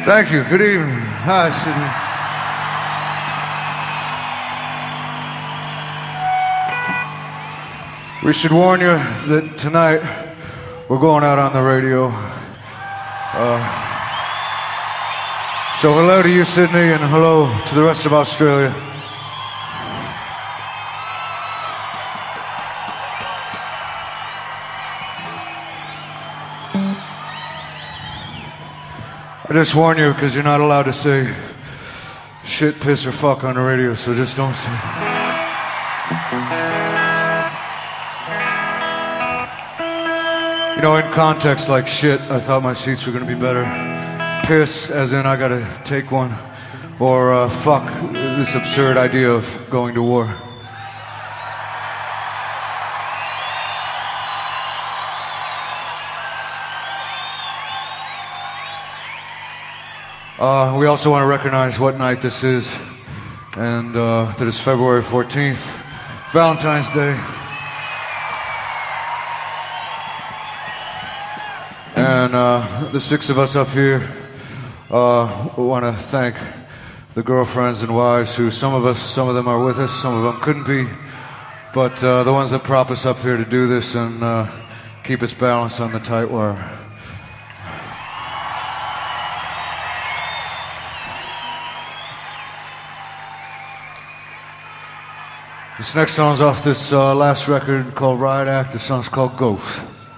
Thank you. Good evening. Hi, Sydney. We should warn you that tonight we're going out on the radio. So hello to you, Sydney, and hello to the rest of Australia. I just warn you because you're not allowed to say shit, piss, or fuck on the radio, so just don't say it. You know, in context like shit, I thought my seats were gonna be better. Piss, as in I gotta take one. Or fuck, this absurd idea of going to war. We also want to recognize what night this is, and that is February 14th, Valentine's Day. And the six of us up here want to thank the girlfriends and wives who some of them are with us, some of them couldn't be, but the ones that prop us up here to do this and keep us balanced on the tight wire. This next song's off this last record called Riot Act. The song's called Ghost.